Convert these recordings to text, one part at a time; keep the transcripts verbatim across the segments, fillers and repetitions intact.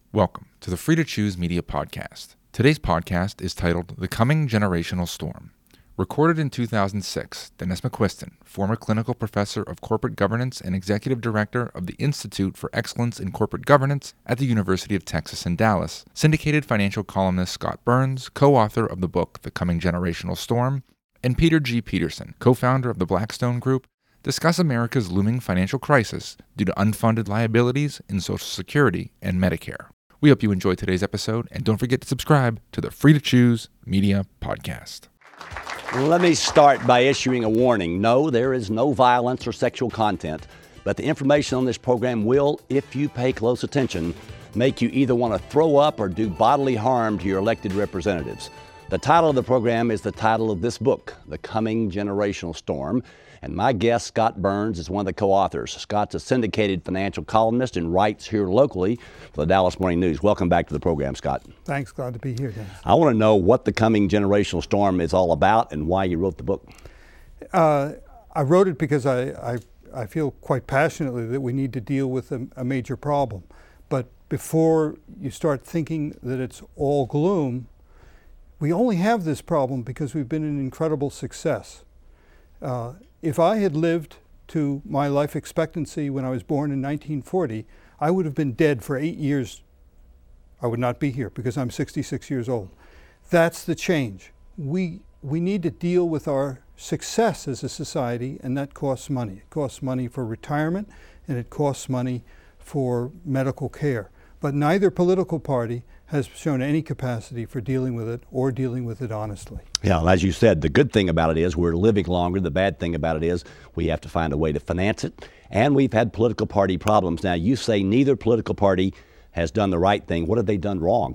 Welcome to the Free to Choose Media Podcast. Today's podcast is titled The Coming Generational Storm. Recorded in two thousand six, Dennis McQuiston, former clinical professor of corporate governance and executive director of the Institute for Excellence in Corporate Governance at the University of Texas in Dallas, syndicated financial columnist Scott Burns, co-author of the book The Coming Generational Storm, and Peter G. Peterson, co-founder of the Blackstone Group, discuss America's looming financial crisis due to unfunded liabilities in Social Security and Medicare. We hope you enjoyed today's episode, and don't forget to subscribe to the Free to Choose Media Podcast. Let me start by issuing a warning. No, there is no violence or sexual content, but the information on this program will, if you pay close attention, make you either want to throw up or do bodily harm to your elected representatives. The title of the program is the title of this book, The Coming Generational Storm, and my guest, Scott Burns, is one of the co-authors. Scott's a syndicated financial columnist and writes here locally for the Dallas Morning News. Welcome back to the program, Scott. Thanks, glad to be here, Dennis. I want to know what The Coming Generational Storm is all about and why you wrote the book. Uh, I wrote it because I, I, I feel quite passionately that we need to deal with a, a major problem. But before you start thinking that it's all gloom, we only have this problem because we've been an incredible success. Uh, if I had lived to my life expectancy when I was born in nineteen forty, I would have been dead for eight years. I would not be here because I'm sixty-six years old. That's the change. We, we need to deal with our success as a society, and that costs money. It costs money for retirement, and it costs money for medical care. But neither political party has shown any capacity for dealing with it or dealing with it honestly. Yeah, well, as you said, the good thing about it is we're living longer. The bad thing about it is we have to find a way to finance it. And we've had political party problems. Now, you say neither political party has done the right thing. What have they done wrong?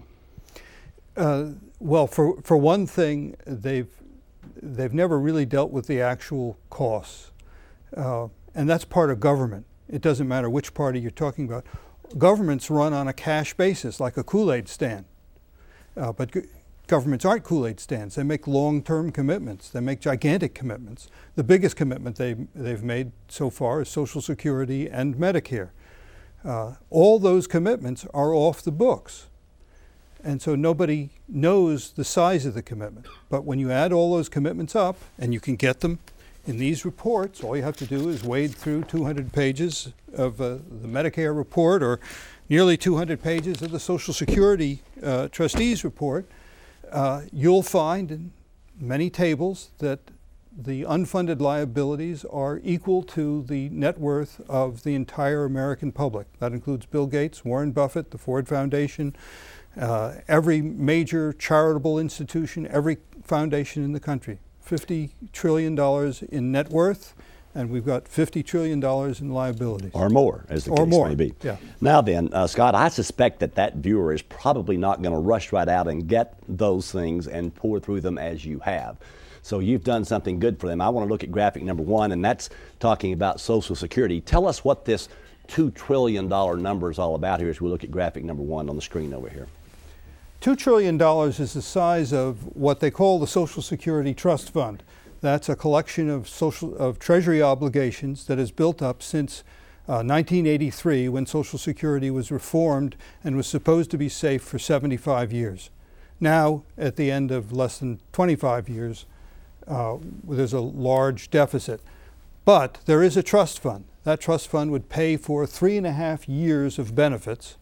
Uh, well, for, for one thing, they've, they've never really dealt with the actual costs. Uh, and that's part of government. It doesn't matter which party you're talking about. Governments run on a cash basis, like a Kool-Aid stand. Uh, but go- governments aren't Kool-Aid stands. They make long-term commitments. They make gigantic commitments. The biggest commitment they, they've made so far is Social Security and Medicare. Uh, all those commitments are off the books. And so nobody knows the size of the commitment. But when you add all those commitments up, and you can get them in these reports, all you have to do is wade through two hundred pages of uh, the Medicare report or nearly two hundred pages of the Social Security uh, trustees report. Uh, you'll find in many tables that the unfunded liabilities are equal to the net worth of the entire American public. That includes Bill Gates, Warren Buffett, the Ford Foundation, uh, every major charitable institution, every foundation in the country. fifty trillion dollars in net worth, and we've got fifty trillion dollars in liabilities. Or more, as the or case more. may be. Yeah. Now then, uh, Scott, I suspect that that viewer is probably not going to rush right out and get those things and pour through them as you have. So you've done something good for them. I want to look at graphic number one, and that's talking about Social Security. Tell us what this two trillion dollars number is all about here as we look at graphic number one on the screen over here. Two trillion dollars is the size of what they call the Social Security Trust Fund. That's a collection of social of Treasury obligations that has built up since uh, nineteen eighty-three, when Social Security was reformed and was supposed to be safe for seventy-five years. Now, at the end of less than twenty-five years, uh, there's a large deficit. But there is a trust fund. That trust fund would pay for three and a half years of benefits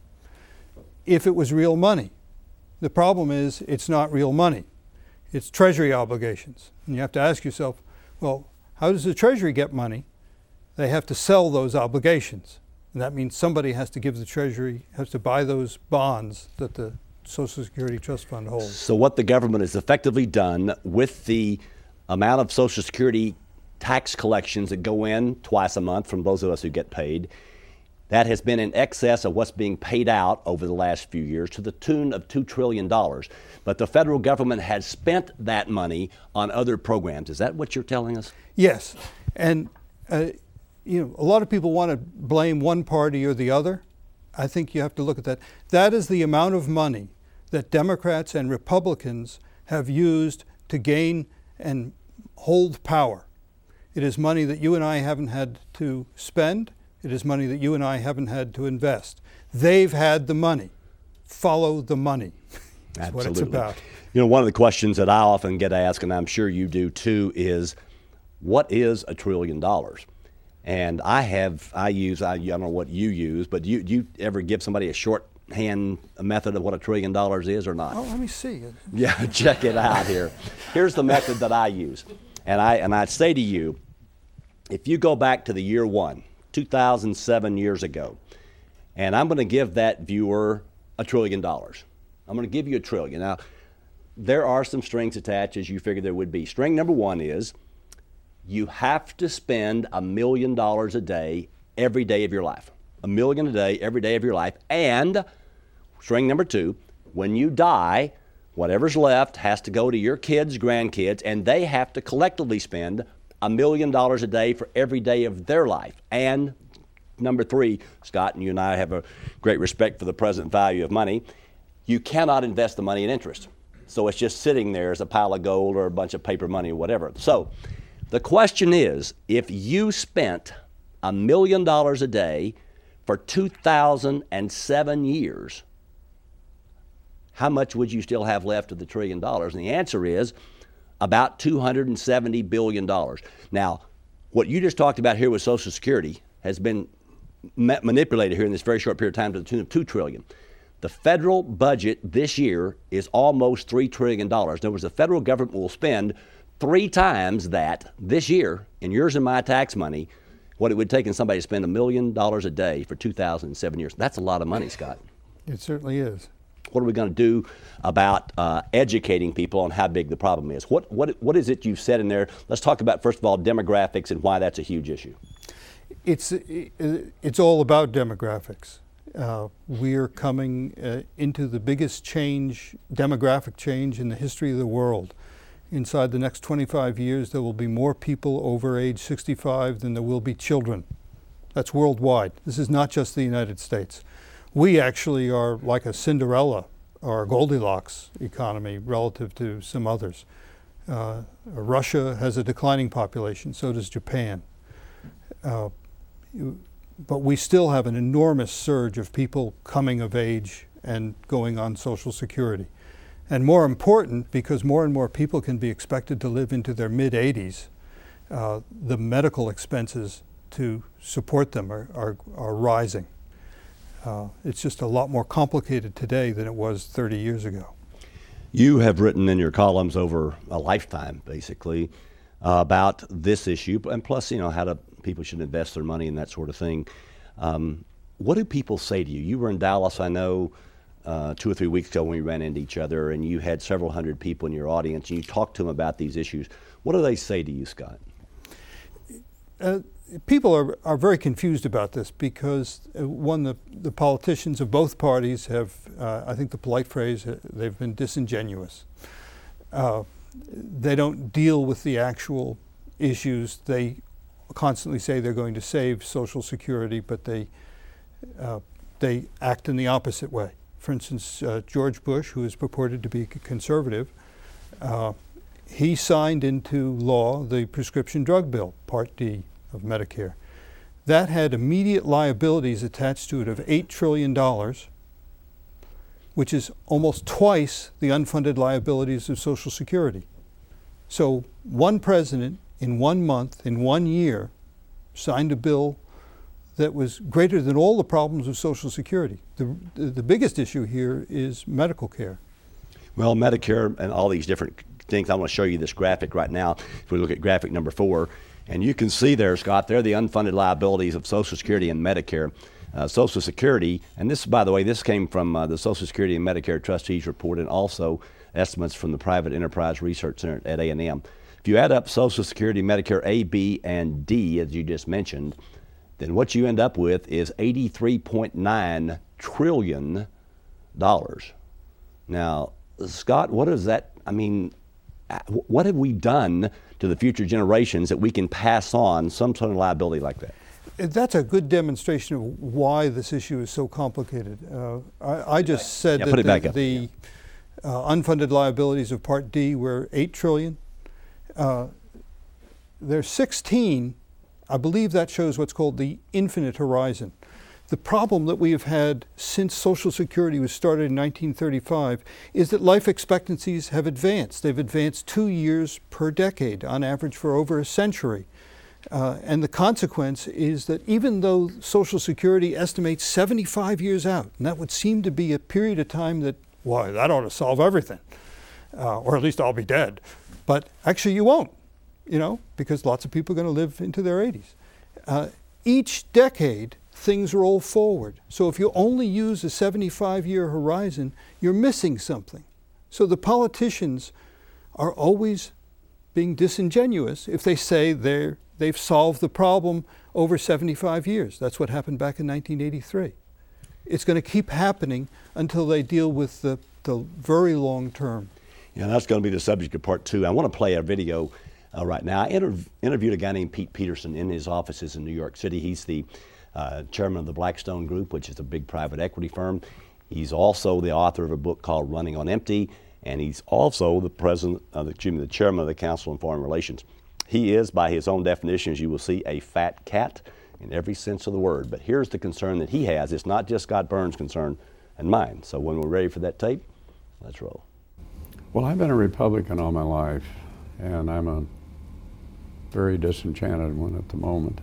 if it was real money. The problem is it's not real money. It's Treasury obligations. And you have to ask yourself, well, how does the Treasury get money? They have to sell those obligations. And that means somebody has to give the Treasury, has to buy those bonds that the Social Security Trust Fund holds. So what the government has effectively done with the amount of Social Security tax collections that go in twice a month from those of us who get paid, that has been in excess of what's being paid out over the last few years to the tune of two trillion dollars. But the federal government has spent that money on other programs. Is that what you're telling us? Yes. And uh, you know, a lot of people want to blame one party or the other. I think you have to look at that. That is the amount of money that Democrats and Republicans have used to gain and hold power. It is money that you and I haven't had to spend. It is money that you and I haven't had to invest. They've had the money. follow the money. That's Absolutely. what it's about. You know, one of the questions that I often get asked, and I'm sure you do too, is what is a trillion dollars? And I have, I use, I, I don't know what you use, but do you, do you ever give somebody a shorthand method of what a trillion dollars is or not? Oh, let me see. Yeah, check it out here. Here's the method that I use. And I, and I say to you, if you go back to the year one, two thousand seven years ago, and I'm going to give that viewer a trillion dollars. I'm going to give you a trillion. Now, there are some strings attached, as you figured there would be. String number one is you have to spend a million dollars a day every day of your life. A million a day every day of your life. And string number two, when you die, whatever's left has to go to your kids, grandkids, and they have to collectively spend a million dollars a day for every day of their life. And number three, Scott, and you and I have a great respect for the present value of money, you cannot invest the money in interest. So it's just sitting there as a pile of gold or a bunch of paper money or whatever. So the question is, if you spent a million dollars a day for two thousand seven years, how much would you still have left of the trillion dollars? And the answer is about two hundred seventy billion dollars. Now, what you just talked about here with Social Security has been ma- manipulated here in this very short period of time to the tune of two trillion dollars. The federal budget this year is almost three trillion dollars. In other words, the federal government will spend three times that this year in yours and my tax money, what it would take in somebody to spend a million dollars a day for two thousand seven years. That's a lot of money, Scott. It certainly is. What are we going to do about uh, educating people on how big the problem is? What, what, what is it you've said in there? Let's talk about, first of all, demographics and why that's a huge issue. It's, it's all about demographics. Uh, we're coming uh, into the biggest change, demographic change in the history of the world. Inside the next twenty-five years, there will be more people over age sixty-five than there will be children. That's worldwide. This is not just the United States. We actually are like a Cinderella or a Goldilocks economy relative to some others. Uh, Russia has a declining population, so does Japan. Uh, you, But we still have an enormous surge of people coming of age and going on Social Security. And more important, because more and more people can be expected to live into their mid eighties, uh, the medical expenses to support them are, are, are rising. Uh, it's just a lot more complicated today than it was thirty years ago. You have written in your columns over a lifetime, basically, uh, about this issue, and plus, you know, how to people should invest their money and that sort of thing. Um, what do people say to you? You were in Dallas, I know, uh, two or three weeks ago when we ran into each other, and you had several hundred people in your audience, and you talked to them about these issues. What do they say to you, Scott? Uh, people are, are very confused about this because, uh, one, the, the politicians of both parties have, uh, I think the polite phrase, uh, they've been disingenuous. Uh, they don't deal with the actual issues. They constantly say they're going to save Social Security, but they uh, they act in the opposite way. For instance, uh, George Bush, who is purported to be a conservative, uh, he signed into law the prescription drug bill, Part D of Medicare. That had immediate liabilities attached to it of eight trillion dollars, which is almost twice the unfunded liabilities of Social Security. So one president in one month, in one year, signed a bill that was greater than all the problems of Social Security. The, the biggest issue here is medical care. Well, Medicare and all these different things, I want to show you this graphic right now. If we look at graphic number four, and you can see there, Scott, there are the unfunded liabilities of Social Security and Medicare. Uh, Social Security, and this, by the way, this came from uh, the Social Security and Medicare Trustees Report, and also estimates from the Private Enterprise Research Center at A and M. If you add up Social Security, Medicare A, B, and D, as you just mentioned, then what you end up with is eighty-three point nine trillion dollars. Now, Scott, what is that? I mean, what have we done to the future generations that we can pass on some sort of liability like that? That's a good demonstration of why this issue is so complicated. Uh, I, I just said yeah, that put it the, back up. the uh, unfunded liabilities of Part D were eight trillion dollars. Uh, there's sixteen. I believe that shows what's called the infinite horizon. the problem that we have had since Social Security was started in nineteen thirty-five is that life expectancies have advanced. They've advanced two years per decade, on average for over a century. Uh, and the consequence is that even though Social Security estimates seventy-five years out, and that would seem to be a period of time that, why, that ought to solve everything, uh, or at least I'll be dead. But actually you won't, you know, because lots of people are going to live into their eighties. Uh, each decade, things roll forward. So if you only use a seventy-five year horizon, you're missing something. So the politicians are always being disingenuous if they say they're They've solved the problem over seventy-five years. That's what happened back in nineteen eighty-three. It's going to keep happening until they deal with the, the very long term. Yeah, that's going to be the subject of part two. I want to play a video uh, right now. I inter interviewed a guy named Pete Peterson in his offices in New York City. He's the uh, chairman of the Blackstone Group, which is a big private equity firm. He's also the author of a book called Running on Empty, and he's also the president, of the, excuse me, the chairman of the Council on Foreign Relations. He is, by his own definition, as you will see, a fat cat in every sense of the word. But here's the concern that he has. It's not just Scott Burns' concern and mine. So when we're ready for that tape, let's roll. Well, I've been a Republican all my life, and I'm a very disenchanted one at the moment.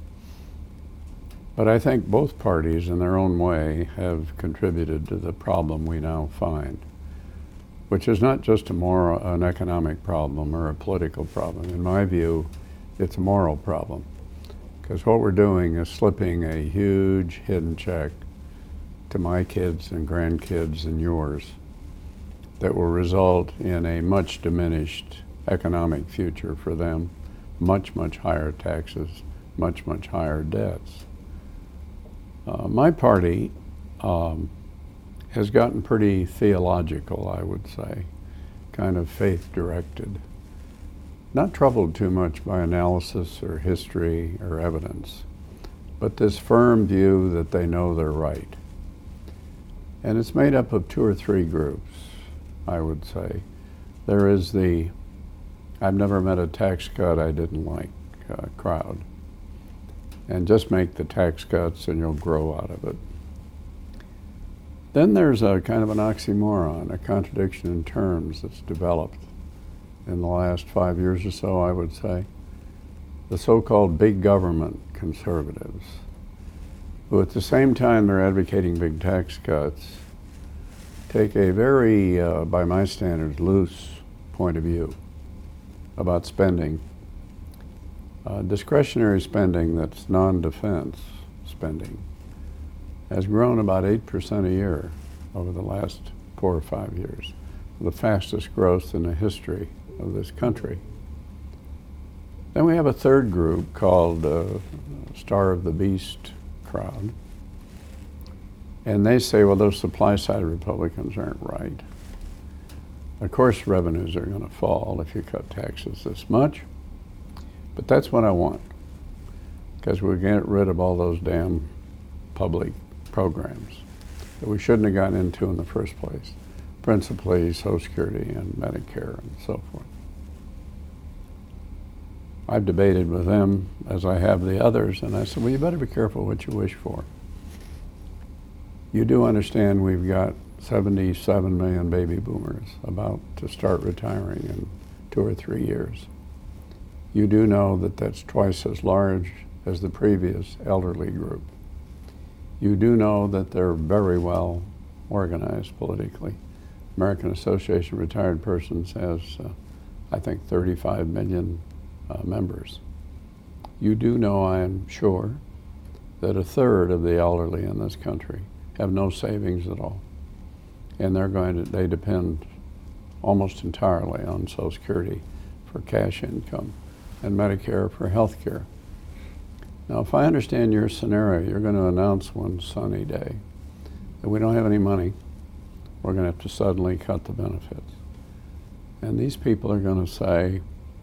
But I think both parties, in their own way, have contributed to the problem we now find, which is not just a moral, an economic problem or a political problem. In my view, it's a moral problem, because what we're doing is slipping a huge hidden check to my kids and grandkids and yours that will result in a much diminished economic future for them, much, much higher taxes, much, much higher debts. Uh, my party, um, has gotten pretty theological, I would say, kind of faith-directed. Not troubled too much by analysis or history or evidence, but this firm view that they know they're right. And it's made up of two or three groups, I would say. There is the, I've never met a tax cut I didn't like uh, crowd. And just make the tax cuts and you'll grow out of it. Then there's a kind of an oxymoron, a contradiction in terms that's developed in the last five years or so, I would say. The so-called big government conservatives, who at the same time they're advocating big tax cuts, take a very, uh, by my standards, loose point of view about spending. Uh, discretionary spending that's non-defense spending has grown about eight percent a year over the last four or five years, the fastest growth in the history of this country. Then we have a third group called uh, Star of the Beast crowd, and they say, well, those supply side Republicans aren't right. Of course revenues are going to fall if you cut taxes this much, but that's what I want, because we'll get rid of all those damn public programs that we shouldn't have gotten into in the first place, principally Social Security and Medicare and so forth. I've debated with them, as I have the others, and I said, well, you better be careful what you wish for. You do understand we've got seventy-seven million baby boomers about to start retiring in two or three years. You do know that that's twice as large as the previous elderly group. You do know that they're very well organized politically. American Association of Retired Persons has, uh, I think, thirty-five million uh, members. You do know, I am sure, that a third of the elderly in this country have no savings at all. And they're going to, they depend almost entirely on Social Security for cash income and Medicare for health care. Now, if I understand your scenario, you're going to announce one sunny day that we don't have any money. We're going to have to suddenly cut the benefits. And these people are going to say,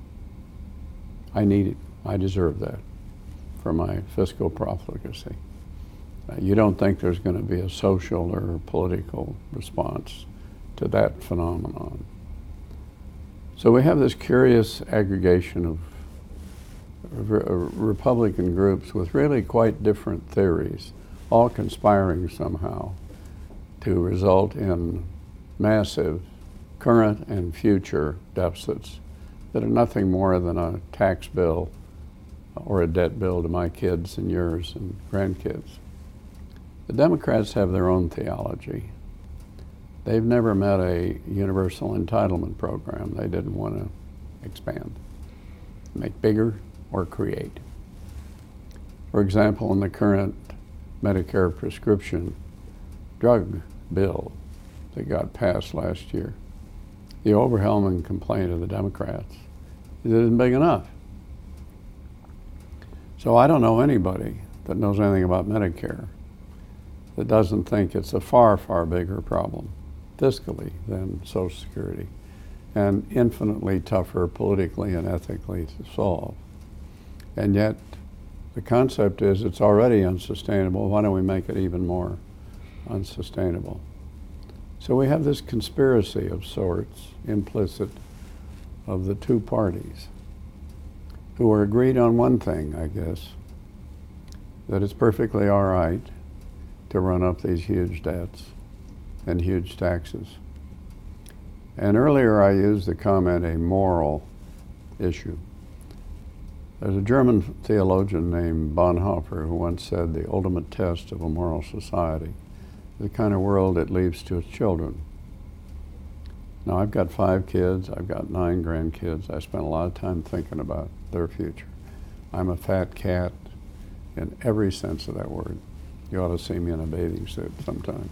I need it. I deserve that for my fiscal profligacy. Uh, you don't think there's going to be a social or political response to that phenomenon. So we have this curious aggregation of Republican groups with really quite different theories all conspiring somehow to result in massive current and future deficits that are nothing more than a tax bill or a debt bill to my kids and yours and grandkids. The Democrats have their own theology. They've never met a universal entitlement program they didn't want to expand, make bigger or create. For example, in the current Medicare prescription drug bill that got passed last year, the overwhelming complaint of the Democrats is it isn't big enough. So I don't know anybody that knows anything about Medicare that doesn't think it's a far, far bigger problem fiscally than Social Security, and infinitely tougher politically and ethically to solve. And yet the concept is it's already unsustainable. Why don't we make it even more unsustainable? So we have this conspiracy of sorts, implicit, of the two parties who are agreed on one thing, I guess, that it's perfectly all right to run up these huge debts and huge taxes. And earlier I used the comment, a moral issue. There's a German theologian named Bonhoeffer who once said the ultimate test of a moral society is the kind of world it leaves to its children. Now, I've got five kids, I've got nine grandkids. I spent a lot of time thinking about their future. I'm a fat cat in every sense of that word. You ought to see me in a bathing suit sometime.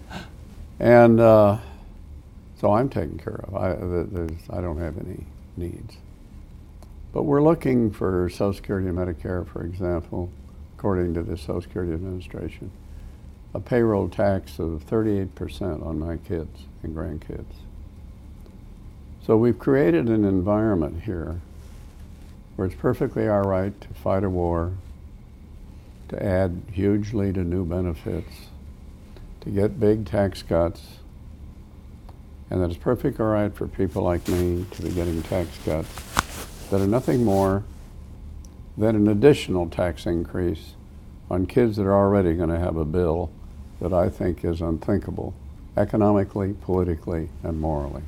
And uh, so I'm taken care of. I, there's, I don't have any needs. But we're looking for Social Security and Medicare, for example, according to the Social Security Administration, a payroll tax of thirty-eight percent on my kids and grandkids. So we've created an environment here where it's perfectly all right to fight a war, to add hugely to new benefits, to get big tax cuts, and that it's perfectly all right for people like me to be getting tax cuts that are nothing more than an additional tax increase on kids that are already going to have a bill that I think is unthinkable, economically, politically, and morally.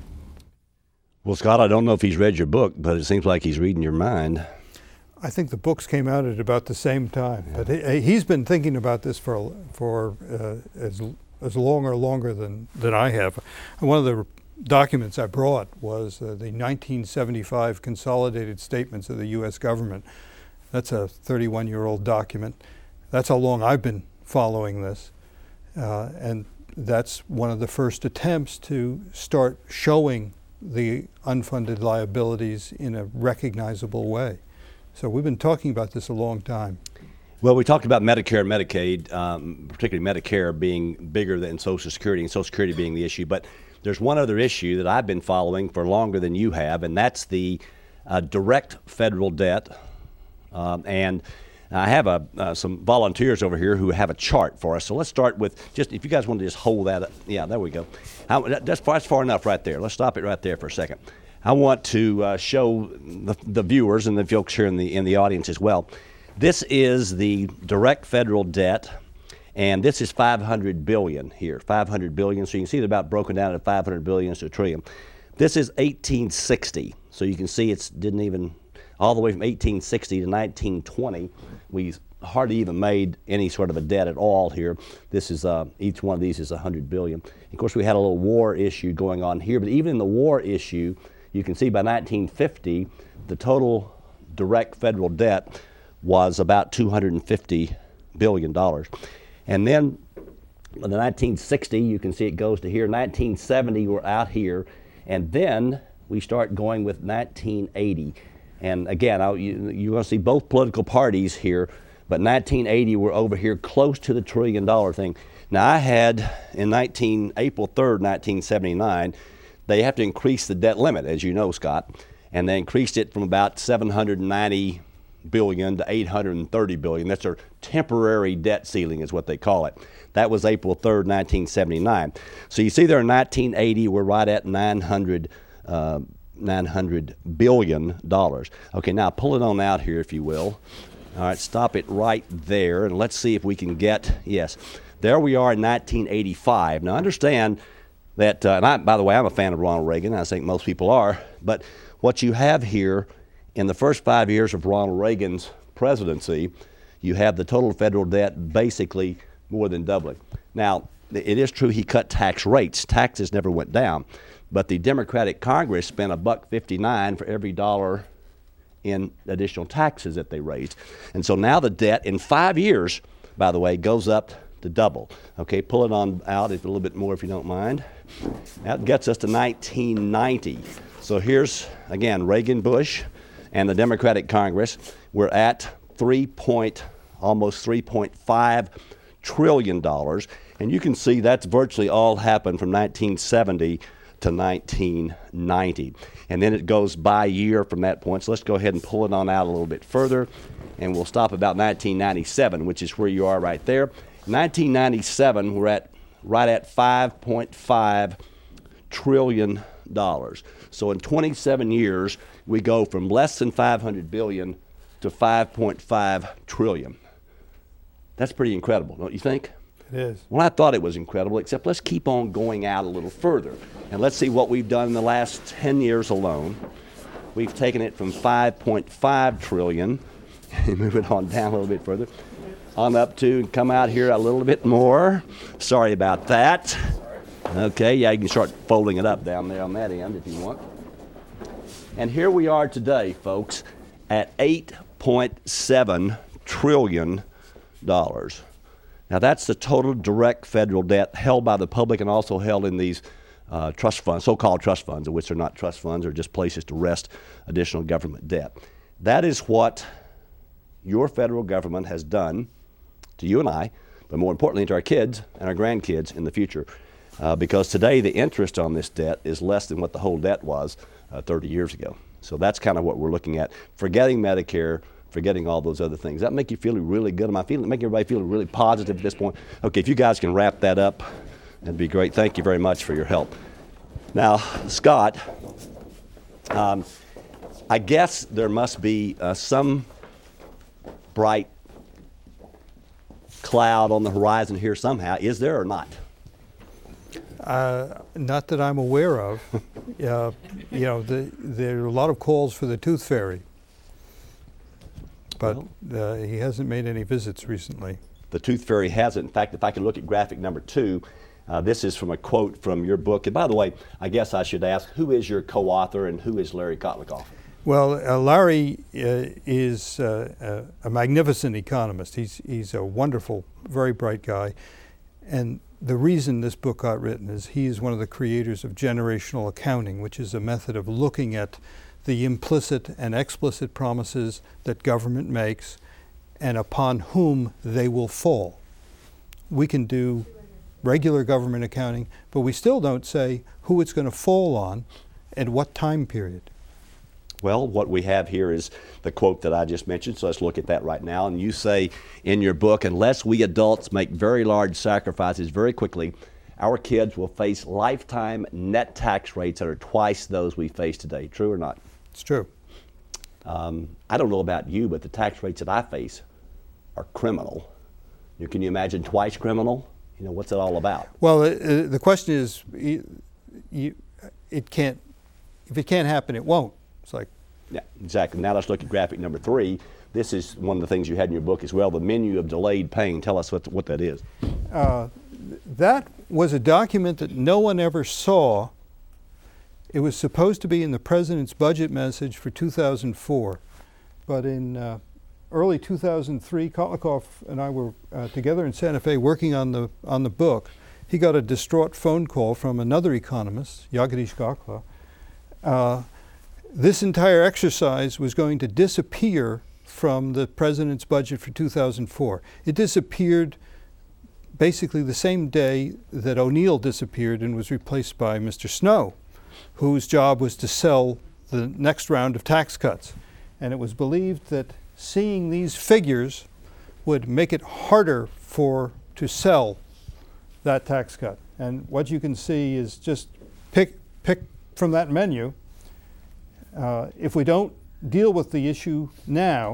Well, Scott, I don't know if he's read your book, but it seems like he's reading your mind. I think the books came out at about the same time, yeah. But he, he's been thinking about this for for uh, as as long or longer than, than I have. And one of the documents I brought was uh, the nineteen seventy-five Consolidated Statements of the U S government. That's a thirty-one-year-old document. That's how long I've been following this. Uh, and that's one of the first attempts to start showing the unfunded liabilities in a recognizable way. So we've been talking about this a long time. Well, we talked about Medicare and Medicaid, um, particularly Medicare being bigger than Social Security and Social Security being the issue. But there's one other issue that I've been following for longer than you have, and that's the uh, direct federal debt. Um, and I have a, uh, some volunteers over here who have a chart for us. So let's start with just, if you guys want to just hold that up. Yeah, there we go. How, that's, far, that's far enough right there. Let's stop it right there for a second. I want to uh, show the, the viewers and the folks here in the, in the audience as well. This is the direct federal debt, and this is five hundred billion dollars here, five hundred billion dollars. So you can see it about broken down at five hundred billion dollars to a trillion. This is eighteen sixty, so you can see it's didn't even, all the way from eighteen sixty to nineteen twenty, we hardly even made any sort of a debt at all here. This is, uh, each one of these is one hundred billion dollars. Of course, we had a little war issue going on here, but even in the war issue, you can see by nineteen fifty, the total direct federal debt was about two hundred fifty billion dollars. And then in the nineteen sixty, you can see it goes to here. nineteen seventy, we're out here. And then we start going with nineteen eighty. And again, I, you, you're going to see both political parties here, but nineteen eighty, we're over here close to the trillion dollar thing. Now, I had in nineteen, April third, nineteen seventy-nine, they have to increase the debt limit, as you know, Scott, and they increased it from about seven hundred ninety billion to eight hundred thirty billion. That's their temporary debt ceiling is what they call it. That was April third, nineteen seventy-nine. So you see there in nineteen eighty, we're right at nine hundred, uh, nine hundred billion dollars. Okay, now pull it on out here, if you will. All right, stop it right there, and let's see if we can get, yes, there we are in nineteen eighty-five. Now, understand that, uh, and I, by the way, I'm a fan of Ronald Reagan. I think most people are. But what you have here in the first five years of Ronald Reagan's presidency, you have the total federal debt basically more than doubling. Now, it is true he cut tax rates. Taxes never went down. But the Democratic Congress spent a buck fifty-nine for every dollar in additional taxes that they raised. And so now the debt in five years, by the way, goes up to double. Okay, pull it on out a little bit more if you don't mind. That gets us to nineteen ninety. So here's, again, Reagan, Bush, and the Democratic Congress. We're at three point, almost three point five trillion dollars. And you can see that's virtually all happened from nineteen seventy to nineteen ninety. And then it goes by year from that point. So let's go ahead and pull it on out a little bit further. And we'll stop about nineteen ninety-seven, which is where you are right there. nineteen ninety-seven, we're at right at five point five trillion dollars. So in twenty-seven years, we go from less than five hundred billion dollars to five point five trillion dollars. That's pretty incredible, don't you think? It is. Well, I thought it was incredible, except let's keep on going out a little further. And let's see what we've done in the last ten years alone. We've taken it from five point five trillion dollars, move it on down a little bit further, on up to, come out here a little bit more. Sorry about that. Okay, yeah, you can start folding it up down there on that end if you want. And here we are today, folks, at eight point seven trillion dollars. Now that's the total direct federal debt held by the public and also held in these uh, trust funds, so-called trust funds, of which they're not trust funds, they're just places to rest additional government debt. That is what your federal government has done to you and I, but more importantly to our kids and our grandkids in the future. Uh, because today the interest on this debt is less than what the whole debt was uh, thirty years ago. So that's kind of what we're looking at. Forgetting Medicare, forgetting all those other things. That make you feel really good? Am I feeling, make everybody feel really positive at this point? Okay, if you guys can wrap that up, that'd be great. Thank you very much for your help. Now, Scott, um, I guess there must be uh, some bright cloud on the horizon here somehow. Is there or not? Uh, not that I'm aware of. uh, you know, the, there are a lot of calls for the tooth fairy, but uh, he hasn't made any visits recently. The tooth fairy hasn't. In fact, if I can look at graphic number two, uh, this is from a quote from your book. And by the way, I guess I should ask, who is your co-author and who is Larry Kotlikoff? Well, uh, Larry uh, is uh, a, a magnificent economist. He's, he's a wonderful, very bright guy. And the reason this book got written is he is one of the creators of generational accounting, which is a method of looking at the implicit and explicit promises that government makes and upon whom they will fall. We can do regular government accounting, but we still don't say who it's going to fall on and what time period. Well, what we have here is the quote that I just mentioned, so let's look at that right now. And you say in your book, unless we adults make very large sacrifices very quickly, our kids will face lifetime net tax rates that are twice those we face today. True or not? It's true. Um, I don't know about you, but the tax rates that I face are criminal. You, can you imagine twice criminal? You know, what's it all about? Well, uh, the question is, you, you, it can't, if it can't happen, it won't. It's like, yeah, exactly. Now let's look at graphic number three. This is one of the things you had in your book as well, the menu of delayed paying. Tell us what, what that is. Uh, that was a document that no one ever saw. It was supposed to be in the president's budget message for two thousand four. But in uh, early two thousand three, Kotlikoff and I were uh, together in Santa Fe working on the, on the book. He got a distraught phone call from another economist, Jagadish Gakla. Uh, This entire exercise was going to disappear from the president's budget for two thousand four. It disappeared basically the same day that O'Neill disappeared and was replaced by Mister Snow, whose job was to sell the next round of tax cuts. And it was believed that seeing these figures would make it harder for to sell that tax cut. And what you can see is just pick, pick from that menu. Uh, if we don't deal with the issue now,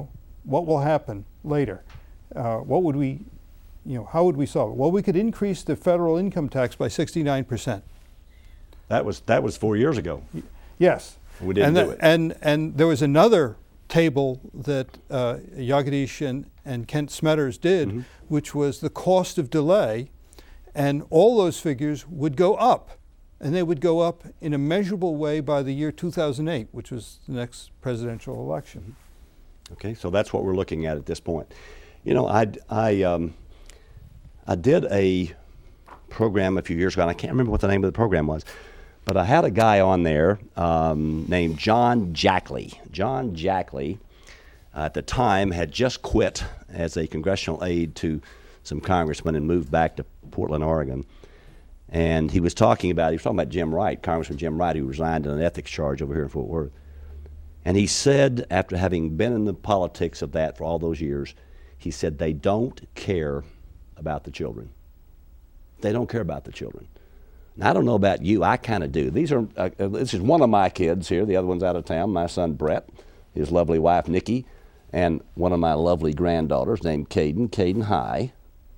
what will happen later? Uh, what would we, you know, how would we solve it? Well, we could increase the federal income tax by sixty-nine percent. That was that was four years ago. Yes. We didn't and do the, it. And and there was another table that uh, Jagadish and, and Kent Smetters did, mm-hmm. which was the cost of delay, and all those figures would go up, and they would go up in a measurable way by the year two thousand eight, which was the next presidential election. Okay, so that's what we're looking at at this point. You know, I I um, I did a program a few years ago, and I can't remember what the name of the program was. But I had a guy on there um, named John Jackley. John Jackley, uh, at the time, had just quit as a congressional aide to some congressmen and moved back to Portland, Oregon. And he was talking about, he was talking about Jim Wright, Congressman Jim Wright, who resigned on an ethics charge over here in Fort Worth. And he said, after having been in the politics of that for all those years, he said, they don't care about the children. They don't care about the children. Now, I don't know about you, I kind of do. These are, uh, this is one of my kids here, the other one's out of town, my son Brett, his lovely wife Nikki, and one of my lovely granddaughters named Caden. Caden, hi.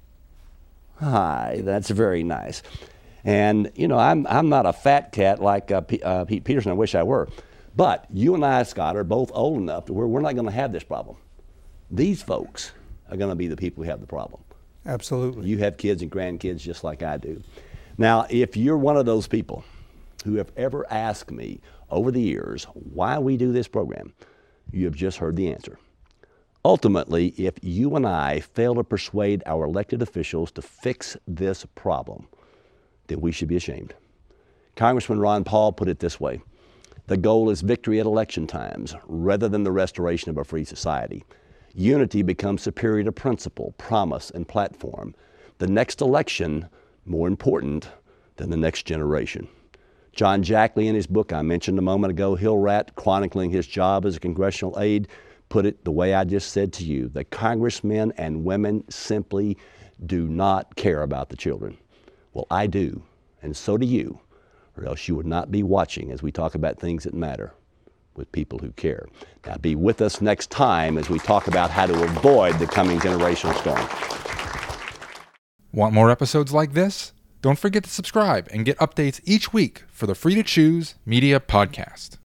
Hi, that's very nice. And, you know, I'm, I'm not a fat cat like uh, P, uh, Pete Peterson, I wish I were. But you and I, Scott, are both old enough to where we're not going to have this problem. These folks are going to be the people who have the problem. Absolutely. You have kids and grandkids just like I do. Now, if you're one of those people who have ever asked me over the years why we do this program, you have just heard the answer. Ultimately, if you and I fail to persuade our elected officials to fix this problem, then we should be ashamed. Congressman Ron Paul put it this way: the goal is victory at election times rather than the restoration of a free society. Unity becomes superior to principle, promise, and platform. The next election more important than the next generation. John Jackley, in his book I mentioned a moment ago, Hill Rat, chronicling his job as a congressional aide, put it the way I just said to you. The congressmen and women simply do not care about the children. Well, I do, and so do you, or else you would not be watching as we talk about things that matter with people who care. Now, be with us next time as we talk about how to avoid the coming generational storm. Want more episodes like this? Don't forget to subscribe and get updates each week for the Free to Choose Media Podcast.